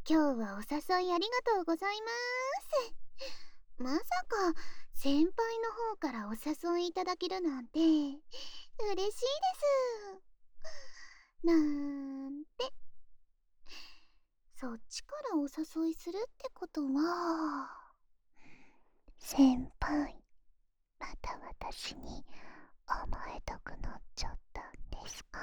今日はお誘いありがとうございます。まさか先輩の方からお誘いいただけるなんて嬉しいです。なんて。そっちからお誘いするってことは、先輩、また私に甘えたくなっちゃったんですか？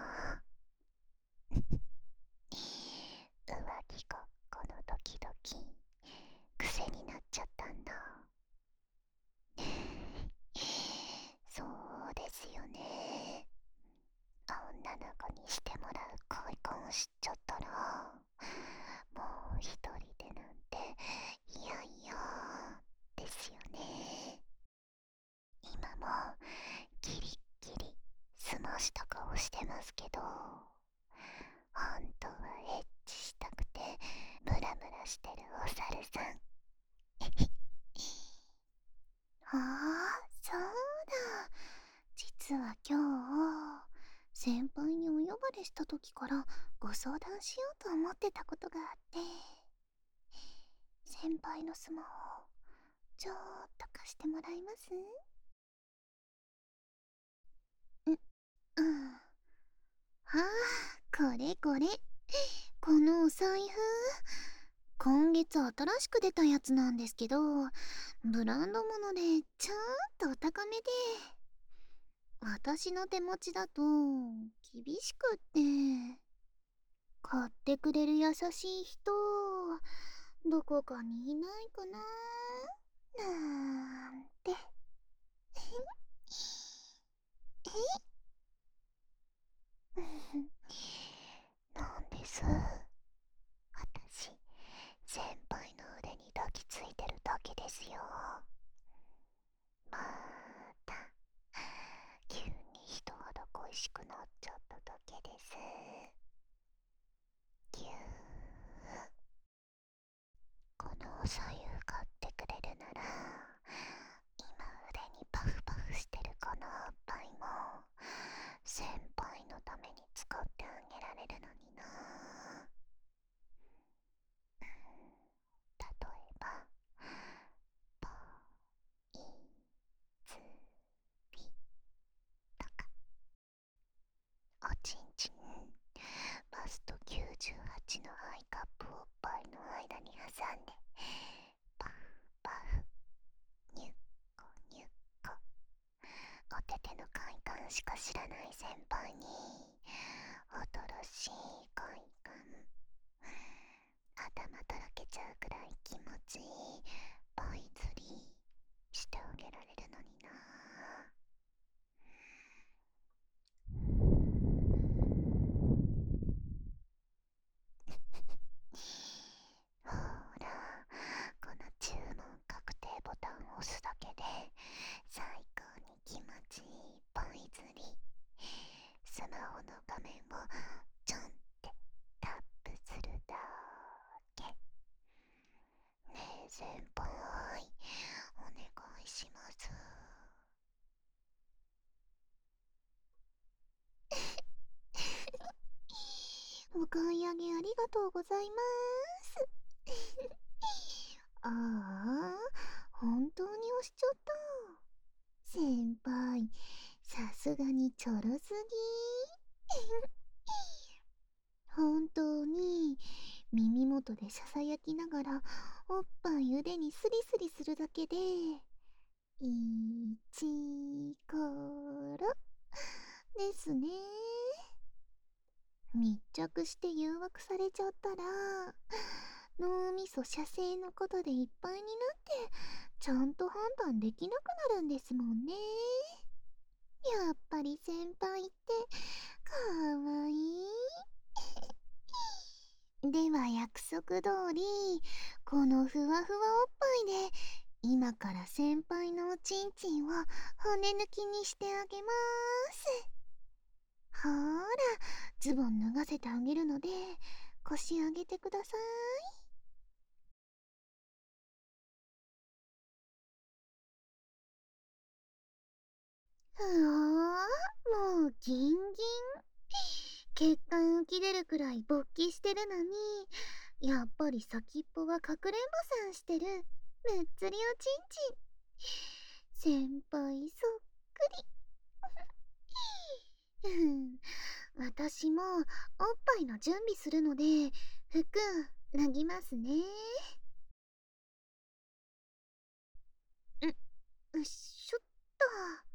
浮気ごっこのドキドキ癖になっちゃったんだ。そうですよね。女の子にしてもらう恋婚を知っちゃったら、もう一人でなんていやいやですよね。今もギリッギリ澄ました顔してますけど、本当はエッチしたくてムラムラしてるお猿さん。ああ、そうだ。実は今日、先輩にお呼ばれした時からご相談しようと思ってたことがあって、先輩のスマホ、ちょっと貸してもらえます？うん。ああ、これこれ。このお財布。今月新しく出たやつなんですけど、ブランド物でちょっとお高めで、私の手持ちだと厳しくって、買ってくれる優しい人、どこかにいないかななんて。なんです。私、先輩の腕に抱きついてるだけですよ。また、急に人肌恋しくなっちゃっただけです。ぎゅー。このお左右買ってくれるなら、今腕にパフパフしてるこのおっぱいも先輩のために使ってあげられるのにな。例えばポイズリとか、おちんちんバスト98のアイカップおっぱいの間に挟んでパフパフニュッコニュッコ、お手手の快感しか知らない先輩に新しい快感、頭とろけちゃうくらい気持ちいいポイズリーしてあげられるのにな。ほら、この注文確定ボタンを押すだけで最高に気持ちいいポイズリー。スマホの画面をちょんってタップするだけ。ねえ先輩、お願いします。お買い上げありがとうございます。ああ、本当に押しちゃった。先輩、さすがにちょろすぎ。本当に耳元でささやきながらおっぱい腕にスリスリするだけでいちころですね。密着して誘惑されちゃったら脳みそ射精のことでいっぱいになってちゃんと判断できなくなるんですもんね。やっぱり先輩ってかわいい。では約束通り、このふわふわおっぱいで今から先輩のおちんちんを骨抜きにしてあげます。ほーら、ズボン脱がせてあげるので腰上げてください。うわー、もうギンギン。血管浮き出るくらい勃起してるのに、 やっぱり先っぽはかくれんぼさんしてるむっつりおちんちん。先輩そっくり。私もおっぱいの準備するので服脱ぎますね。うっしょっと。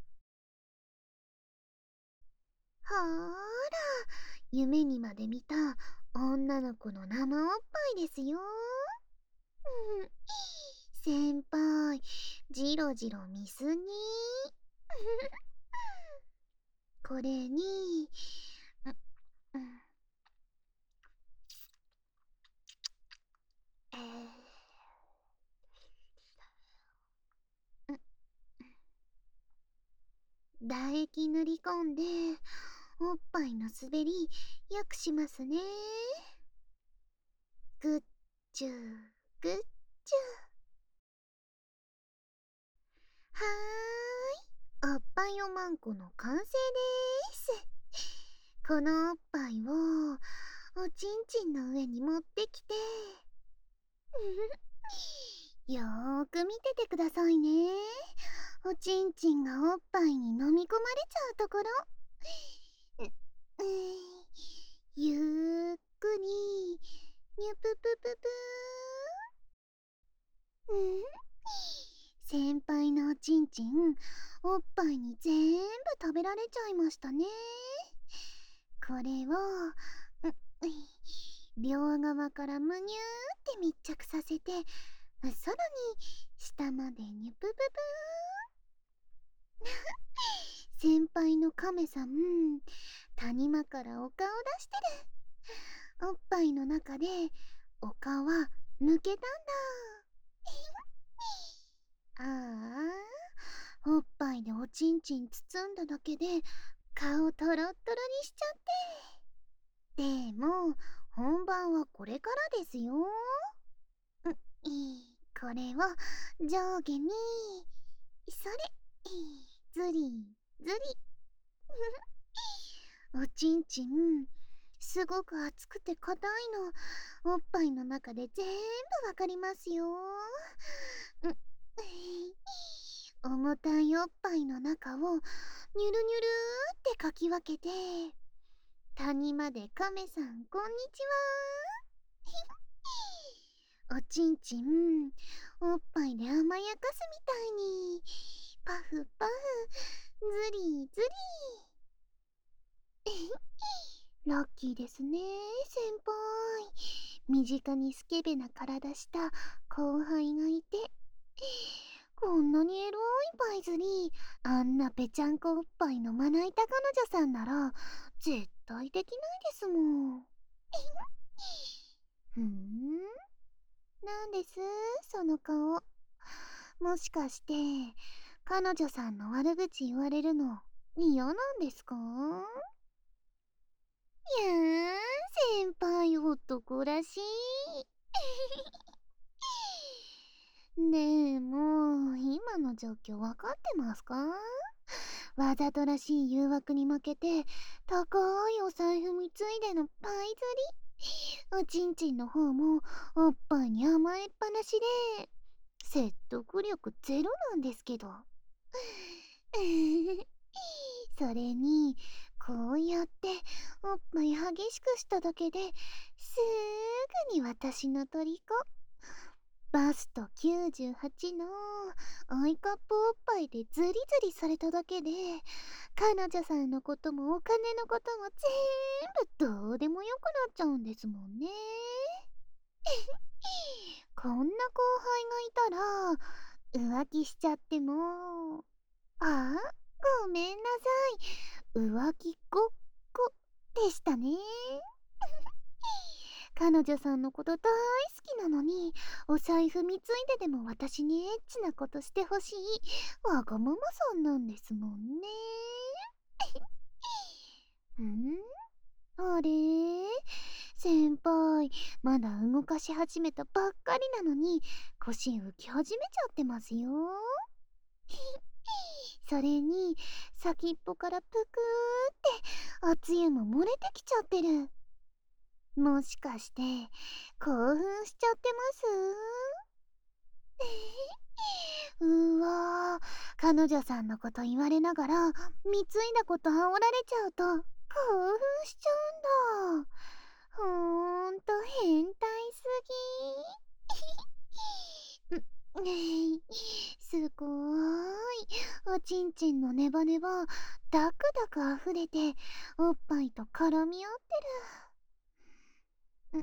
ほーら、夢にまで見た女の子の生おっぱいですよ。うん、先輩、ジロジロ見すぎ。これに、うん、え唾液塗り込んで、おっぱいの滑り、よくしますね。グッチュー、グッチュー。はーい、おっぱいおまんこの完成です。このおっぱいをおちんちんの上に持ってきてよーく見ててくださいね。おちんちんがおっぱいに飲み込まれちゃうところ。ゆっくりにゅぷぷぷぷ先輩のおちんちんおっぱいに全部食べられちゃいましたね。これを両側からむにゅーって密着させて、さらに下までにゅぷぷぷ先輩のカメさん、谷間からお顔出してる。おっぱいの中でお顔は抜けたんだ。ああ、おっぱいでおちんちん包んだだけで顔トロットロにしちゃって。でも本番はこれからですよ。これを上下に、それ、ずりずり。おちんちんすごく熱くて硬いの、おっぱいの中で全部わかりますよ。重たいおっぱいの中をニュルニュルってかき分けて、谷までカメさんこんにちは。おちんちんおっぱいで甘やかすみたいにパフパフ、ずりずり。ラッキーですね、先輩。身近にスケベな体した後輩がいて、こんなにエロいパイズにあんなぺちゃんこおっぱいのまな板彼女さんなら絶対できないですもん。なんですその顔。もしかして彼女さんの悪口言われるの嫌なんですか？いやー、先輩男らしい。でも今の状況わかってますか？わざとらしい誘惑に負けて高いお財布貢いでのパイ釣り。おちんちんの方もおっぱいに甘えっぱなしで説得力ゼロなんですけど。それにこうやっておっぱい激しくしただけですぐに私の虜。バスト98のアイカップおっぱいでズリズリされただけで彼女さんのこともお金のことも全部どうでもよくなっちゃうんですもんね。こんな後輩がいたら浮気しちゃっても、ごめんなさい、浮気ごっこでしたね。彼女さんのこと大好きなのにお財布貢いででも私にエッチなことしてほしいわがままさんなんですもんね。あれ先輩まだ動かし始めたばっかりなのに腰浮き始めちゃってますよ。それに先っぽからぷくーっておつゆも漏れてきちゃってる。 もしかして興奮しちゃってますうわー、彼女さんのこと言われながら貢いだこと煽られちゃうと興奮しちゃうんだ。ほんと変態すぎすごーい。おちんちんのネバネバダクダク溢れておっぱいと絡み合ってる。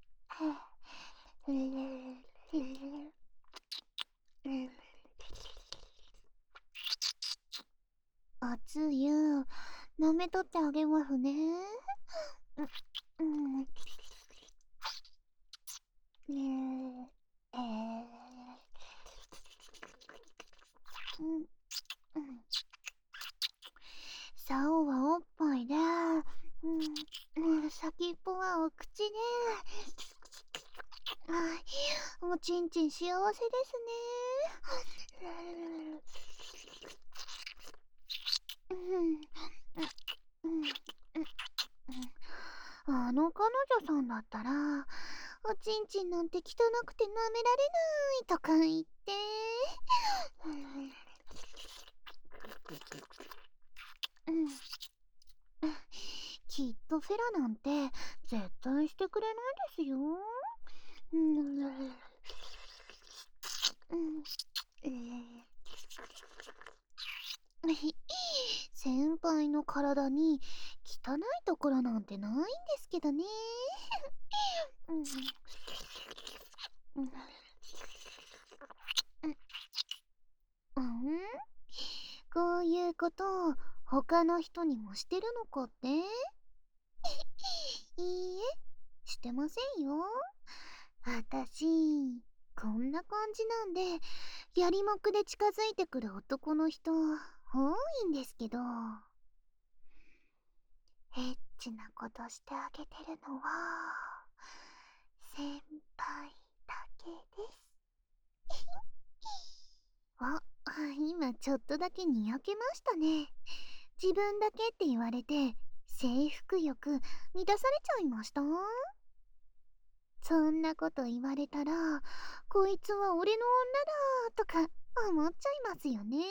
熱い湯舐めとってあげますね。うん、ねえ、うん、うん。竿はおっぱいで、先っぽはお口で、はい、おちんちん幸せですね。うん、うん、あの彼女さんだったら、おちんちんなんて汚くて舐められないとか言って、うん、きっとフェラなんて絶対してくれないですよ。うん、先輩の体に汚いところなんてないんですけどね。うん、うん、うん、こういうこと他の人にもしてるのかっていいえ、してませんよ。あたし、こんな感じなんで、やりもくで近づいてくる男の人、多いんですけど、エッチなことしてあげてるのは、先輩だけです。あ、今ちょっとだけにやけましたね。自分だけって言われて、征服欲満たされちゃいました。そんなこと言われたら、こいつは俺の女だとか思っちゃいますよね。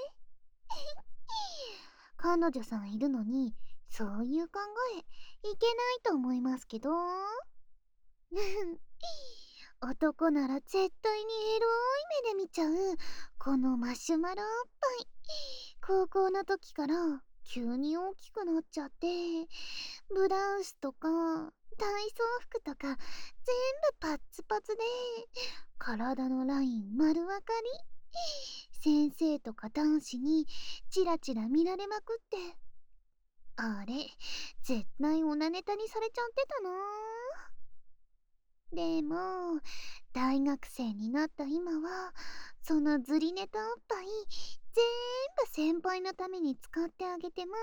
彼女さんいるのに、そういう考え、いけないと思いますけど。男なら絶対にエロい目で見ちゃう、このマシュマロおっぱい。高校の時から急に大きくなっちゃって、ブラウスとか体操服とか全部パッツパツで、体のライン丸分かり。先生とか男子にチラチラ見られまくって、あれ絶対オナネタにされちゃってたな。でも大学生になった今は、そのズリネタおっぱい全部先輩のために使ってあげてます。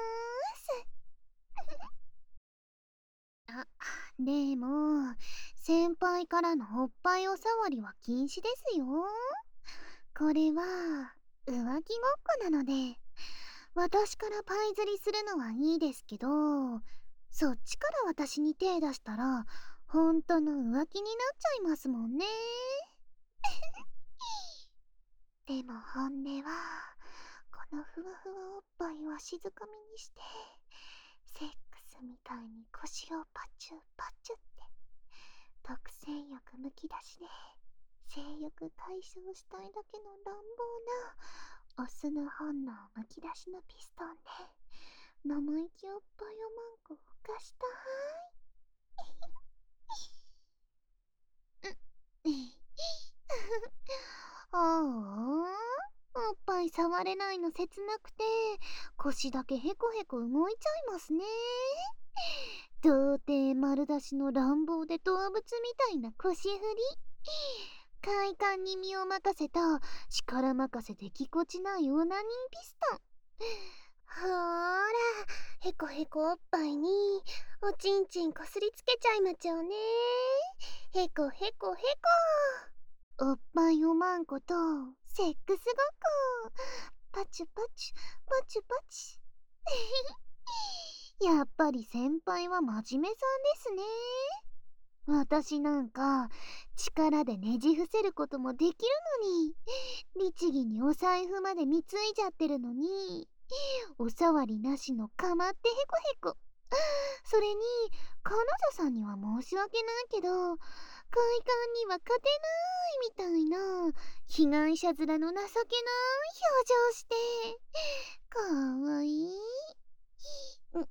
あ、でも先輩からのおっぱいおさわりは禁止ですよ。これは浮気ごっこなので、私からパイ釣りするのはいいですけど、そっちから私に手出したら本当の浮気になっちゃいますもんね。でも本音は、このふわふわおっぱいは静かみにして、セックスみたいに腰をパチュパチュって、独占欲むき出しで性欲解消したいだけの乱暴なオスの本能むき出しのピストンで生意気おっぱいをマンコを浮かしたい。ああ、おっぱい触れないの切なくて、腰だけヘコヘコ動いちゃいますね。童貞丸出しの乱暴で動物みたいな腰振り。快感に身を任せた力任せでぎこちないオナニーピストン。ほーら、ヘコヘコおっぱいにおちんちんこすりつけちゃいまちょうね。ヘコヘコヘコ。おっぱいおまんことセックスごっこ。パチュパチュパチュパチュ。やっぱり先輩は真面目さんですね。 私なんか力でねじ伏せることもできるのに、律儀にお財布まで貢いじゃってるのに、おさわりなしのかまってへこへこ。それに彼女さんには申し訳ないけど、快感には勝てないみたいな被害者面の情けない表情して、かわいい。う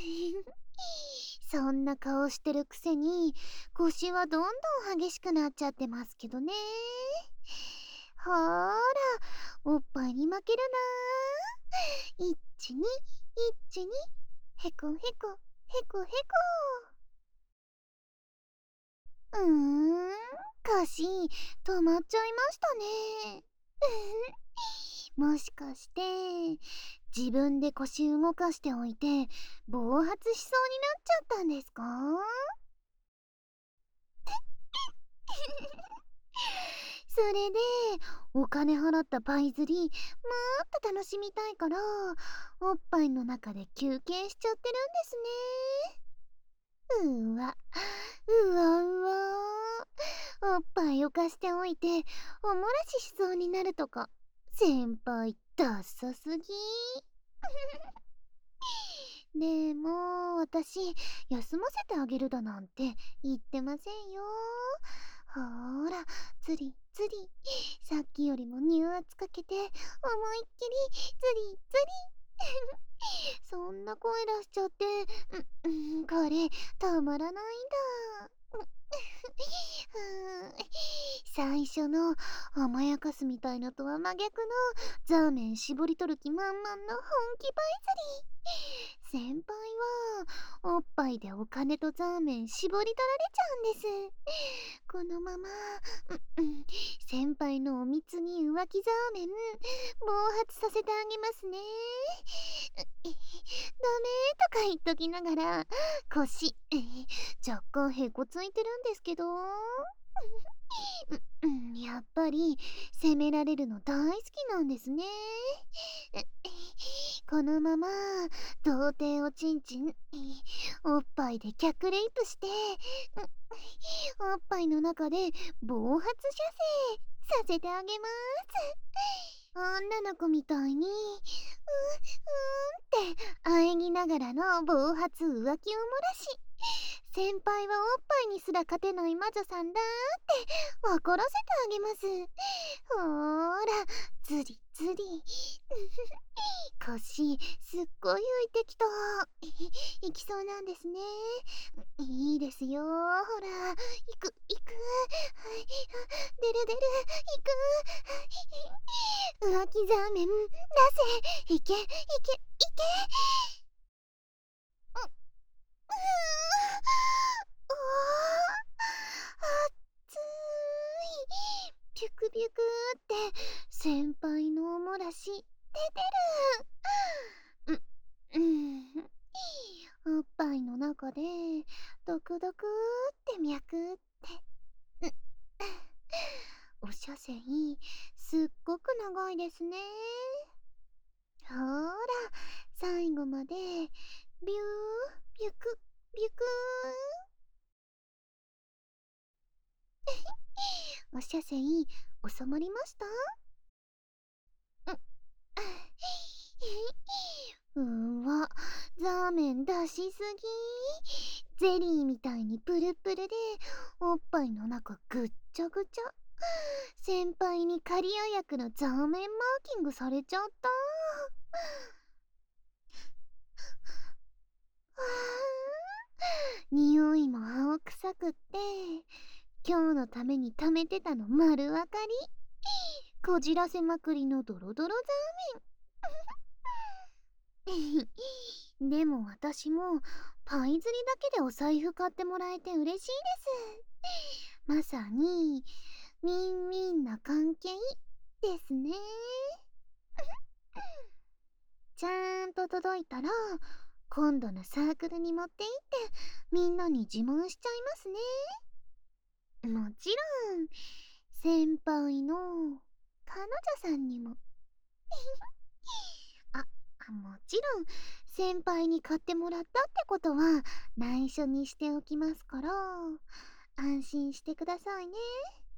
そんな顔してるくせに腰はどんどん激しくなっちゃってますけどね。ほーら、おっぱいに負けるなー。一に一に、へこへこへこへこ。腰止まっちゃいましたね。もしかして自分で腰動かしておいて暴発しそうになっちゃったんですか？それでお金払ったパイ釣りもっと楽しみたいからおっぱいの中で休憩しちゃってるんですね。うわうわうわ、おっぱいを貸しておいておもらししそうになるとか、先輩ダッサすぎ。でも私休ませてあげるだなんて言ってませんよ。ほーら、釣り釣り、さっきよりも乳圧かけて思いっきり釣り釣り。そんな声出しちゃって、これたまらないんだ。最初の甘やかすみたいのとは真逆のザーメン絞り取る気満々の本気パイ釣り。先輩はおっぱいでお金とザーメン絞り取られちゃうんです。このまま、先輩のお貢ぎ浮気ザーメン暴発させてあげますね。ダメとか言っときながら腰若干へこついてるんですけど、やっぱり責められるの大好きなんですね。このまま童貞おちんちんおっぱいで逆レイプして、おっぱいの中で暴発射精させてあげます。女の子みたいにって喘ぎながらの暴発浮気を漏らし、先輩はおっぱいにすら勝てない魔女さんだって分からせてあげます。ほーら、ずりずり。腰すっごい浮いてきた。いきそうなんですね。いいですよ、ほら、いくいく、はい、出る出る、いく、浮気ザーメン出せ、いけいけいけ。うううわあつい、ピュクピュクって先輩のおもらし出てる。おっぱいの中でドクドクって脈って、お射精すっごく長いですね。ほーら、最後までビュービュクビュクー。お射精収まりました？わ、ザーメン出しすぎ。ゼリーみたいにプルプルでおっぱいの中ぐっちゃぐちゃ。先輩に仮予約のザーメンマーキングされちゃった。匂いも青臭くって今日のために貯めてたの丸分かり。こじらせまくりのドロドロザーメン。でも私もパイ釣りだけでお財布買ってもらえて嬉しいです。まさにウィンウィンな関係ですね。ちゃんと届いたら今度のサークルに持って行ってみんなに自慢しちゃいますね。もちろん先輩の彼女さんにも。あ、もちろん先輩に買ってもらったってことは内緒にしておきますから。 安心してくださいね。